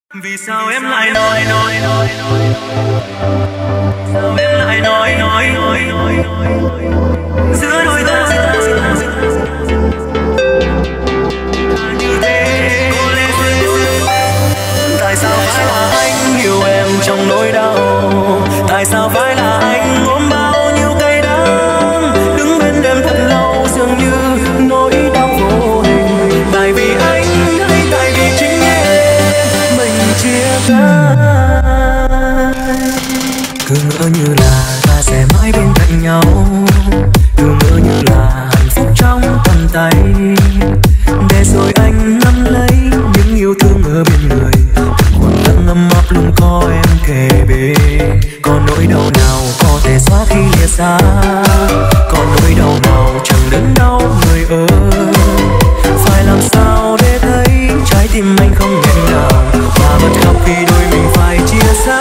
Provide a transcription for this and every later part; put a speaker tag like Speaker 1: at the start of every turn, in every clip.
Speaker 1: Vì sao em lại nói sao em lại nói giữa đôi ta như thế. Tại sao phải là anh hiểu em trong nỗi đau? Tại sao phải là anh ôm bao nhiêu cay đắng, đứng bên em thật lâu dường như nỗi đau vô hình? Tại vì anh hay tại vì chính em mình chia tay? Cứ ngỡ như là ta sẽ mãi bên cạnh nhau, cứ ngỡ như là hạnh phúc trong tầm tay, để rồi anh nắm lấy những yêu thương ở bên người. Khoảng cách ấm áp luôn có em kề bên. Còn nỗi đau nào có thể xóa khi lìa xa? Còn nỗi đau nào chẳng đớn đau người ơi? Phải làm sao để thấy trái tim anh không nghẹn ngào và bật khóc khi đôi mình phải chia xa?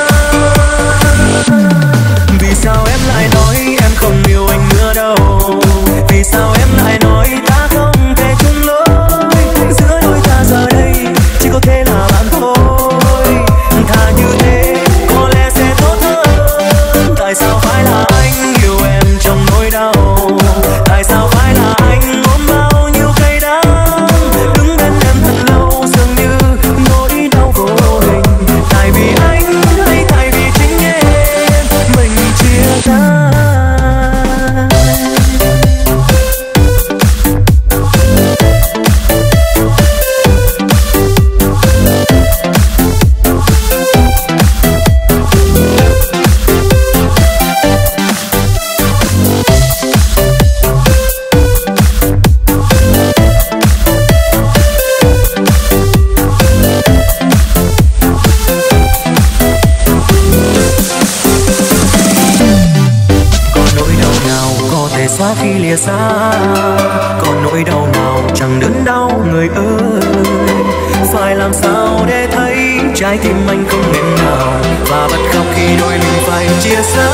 Speaker 1: Vì sao em lại nói em không yêu anh nữa đâu? Vì sao em lại nói ta không thể chung lối? Giữa đôi ta giờ đây chỉ có thể là bạn thôi. Thà như thế có lẽ sẽ tốt hơn. Tại sao phải là anh yêu em trong nỗi đau? Tại sao phải là anh ôm bao nhiêu cay đắng, đứng bên em thật lâu dường như nỗi đau vô hình? Tại vì anh hay tại vì chính em mình chia tay? Xóa khi lìa xa, còn nỗi đau nào chẳng đớn đau người ơi? Phải làm sao để thấy trái tim anh không nghẹn ngào và bật khóc khi đôi mình phải chia xa?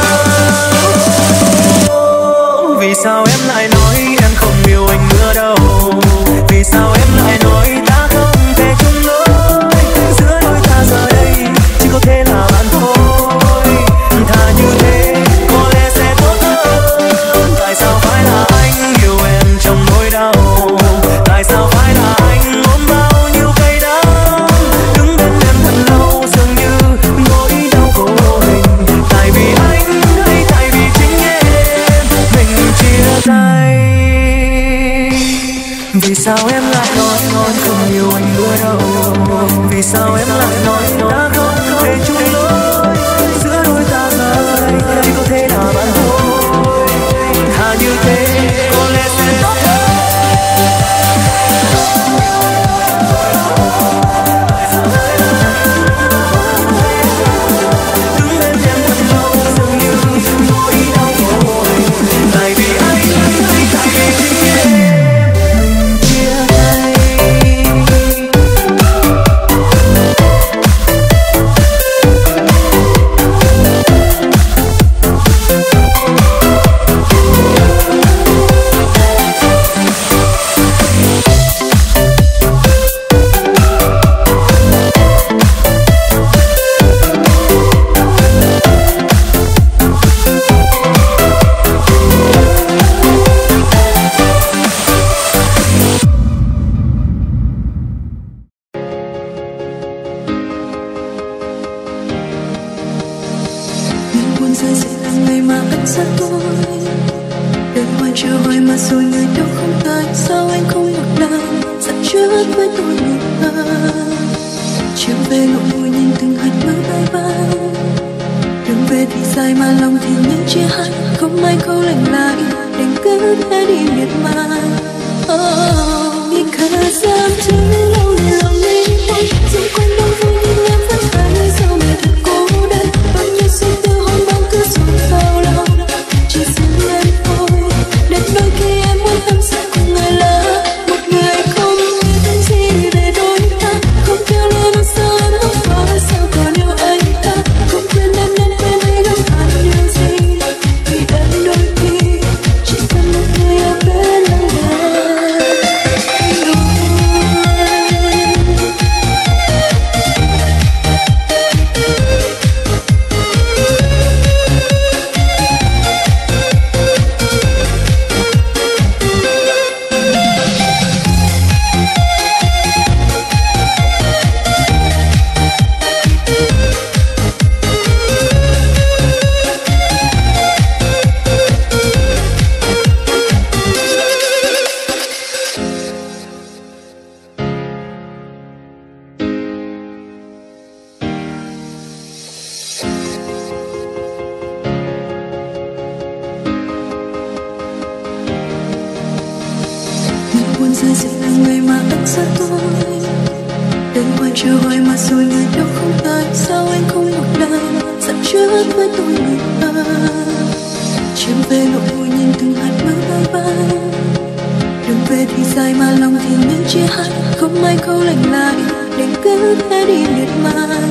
Speaker 1: Vì sao em lại nói em không yêu anh nữa đâu? Vì sao em lại nói ta không thể chung lối? Giữa đôi ta giờ đây chỉ có thể là bạn thôi. Thà như thế có lẽ sẽ tốt hơn. Tại sao phải là anh yêu em trong nỗi đau? Tại sao phải là anh ôm bao nhiêu cay đắng, đứng bên em thật lâu dường như nỗi đau vô hình? Tại vì anh hay tại vì chính em mình chia tay? Vì sao em lại nói không yêu anh nữa đâu? Vì sao em lại nói đã không thể chung lối? Giữa đôi ta giờ đây chỉ có thể là bạn thôi. Thà như thế có lẽ sẽ tốt hơn. Đứng bên em thật lâu dường như nỗi đau vô hình. Tại vì anh hay tại vì chính em mình chia tay?
Speaker 2: rơi dịu là người mà anh xa tôi. Đừng quên chờ hoài mà rồi người đâu không tới. Sao anh không một lời dặn trước với tôi người ơi. Chiều về nỗi vui nhìn từng hạt mưa bay bay. Đường về thì dài mà lòng thì nên chia hai. Không ai câu lành lại để cứ thế đi miệt mài.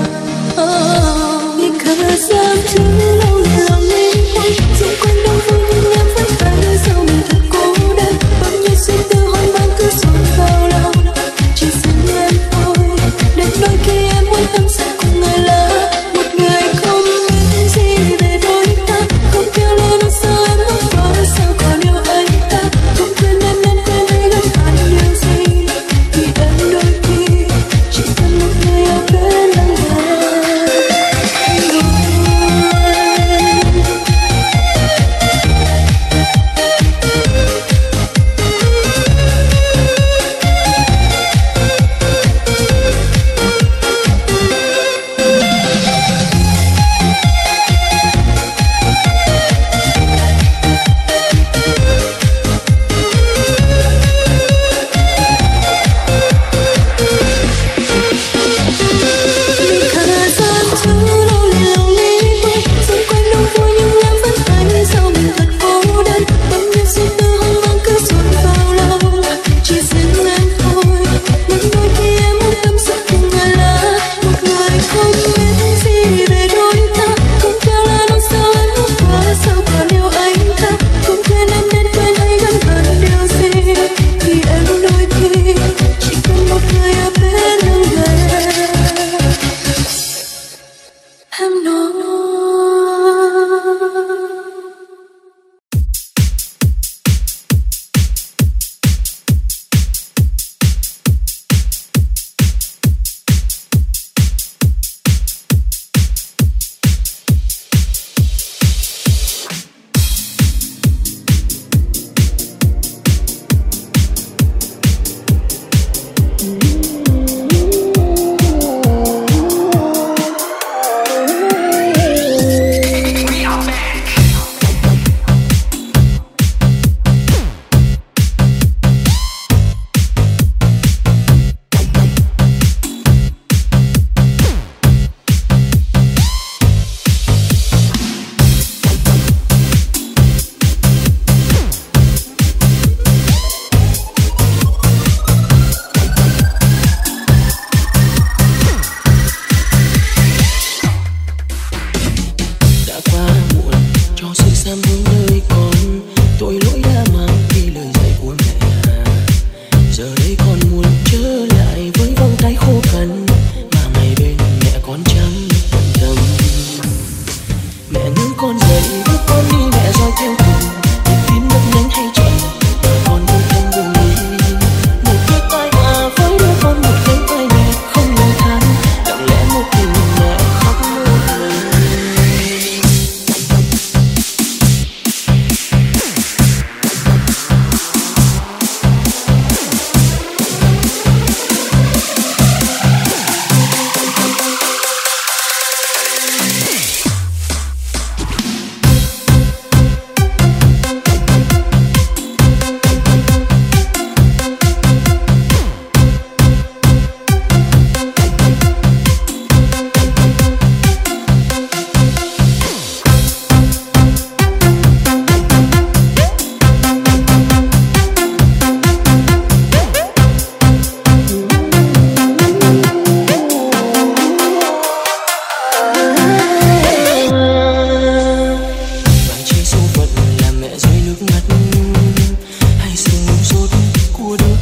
Speaker 2: Because I'm too lonely, lonely one. Xung quanh đông vui nhưng em vẫn phải nơi sau mình thật cô đơn. Bao nhiêu suy tư hoang mang cứ dồn vào lòng. Chỉ riêng em thôi. Đến đôi khi em muốn tâm sự cùng người lạ. Một người không biết gì về đôi ta. Không kêu lên sao em muốn vỡ. Sao còn yêu anh ta. Không quên em nên quên hay gấp hẳn điều gì. Vì em đôi khi chỉ cần một người ở bên lắng nghe.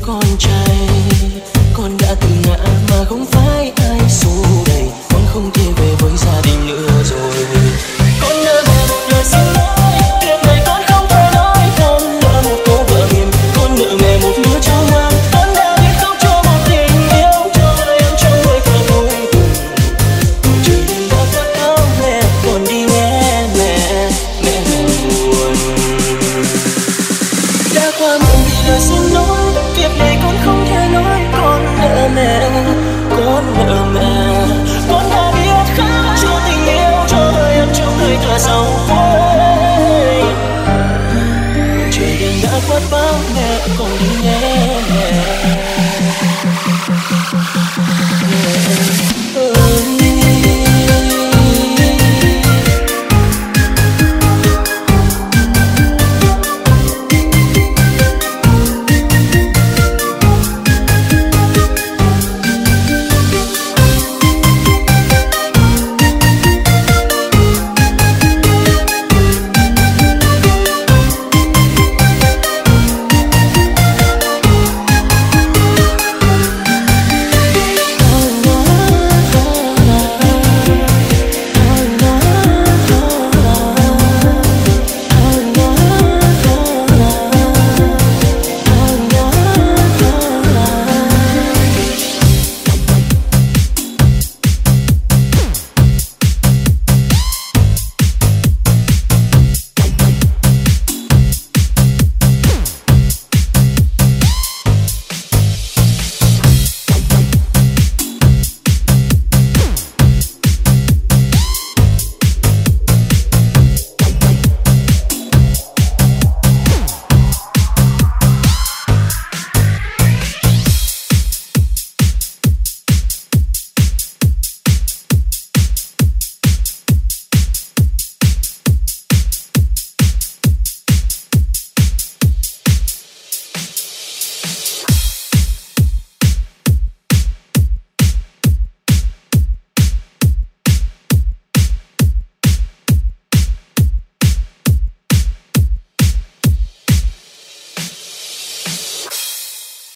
Speaker 3: Con đã từng ngã mà không phải ai xô đẩy, con không thể